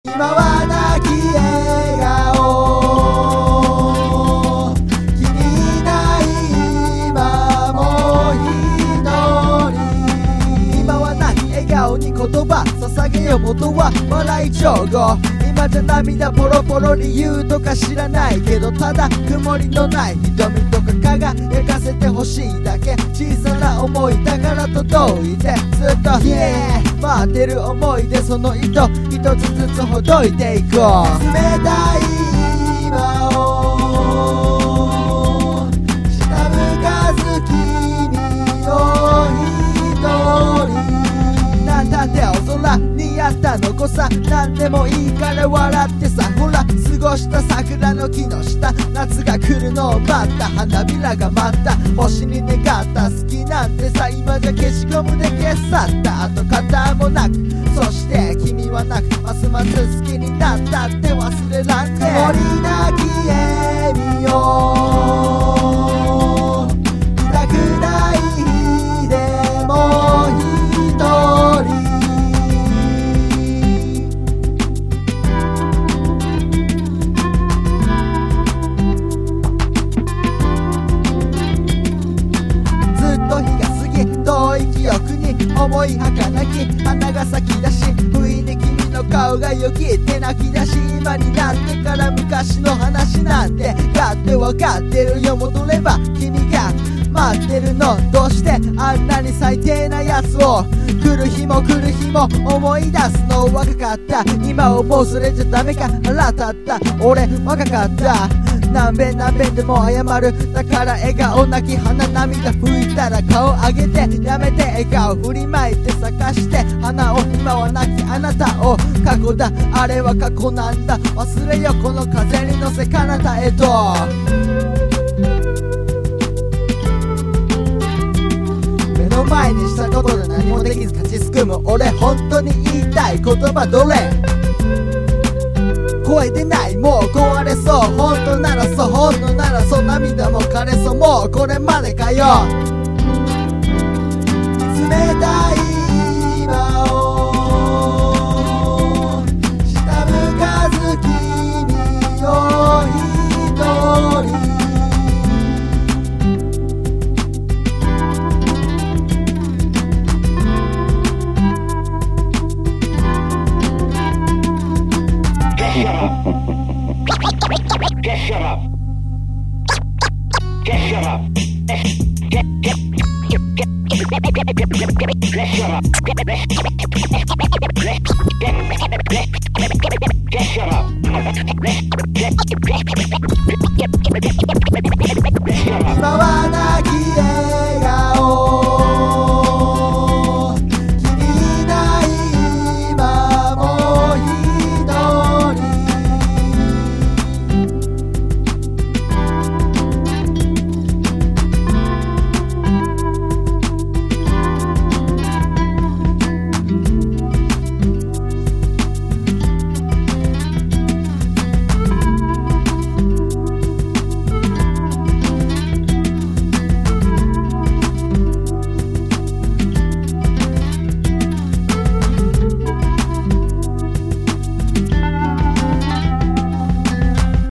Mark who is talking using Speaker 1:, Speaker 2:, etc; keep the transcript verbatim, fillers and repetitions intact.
Speaker 1: 今はなき笑顔君いない今も一人今はなき笑顔に言葉捧げよ元は笑い上手今じゃ涙ポロポロ理由とか知らないけどただ曇りのない瞳とか輝かせてほしいだけ小さな思いだから届いてずっと Yeah 待ってる思い出その糸一つずつほどいていこう冷たい今を下向かず君を一人なんだってお空にあったのこさなんでもいいから笑ってさほら過ごした桜の木の下夏が来るのを待った花びらが待った星に願った好きなんてさ今じゃ消しゴムで消し去った跡形もなくそして君はなくますます好きになったって忘れらんね曇りなき笑みを見たくない日でも一人遠い記憶に思い儚き花が咲き出し不意に君の顔がよぎって泣き出し今になってから昔の話なんてだってわかってるよ戻れば君が待ってるのどうしてあんなに最低なやつを来る日も来る日も思い出すの若かった今をもうそれじゃダメか腹立った俺若かった何遍何遍でも謝るだから笑顔泣き鼻涙拭いたら顔上げてやめて笑顔振りまいて咲かして花を今は泣きあなたを過去だあれは過去なんだ忘れよこの風に乗せ彼方へと目の前にしたことで何もできず立ちすくむ俺本当に言いたい言葉どれ声出ないもう壊れそう本当ならそう本当ならそう涙も枯れそうもうこれまでかよ冷たい今を下向かず君を一人
Speaker 2: Just shut up. Just shut up. Just shut up. Just shut up.
Speaker 1: 今はな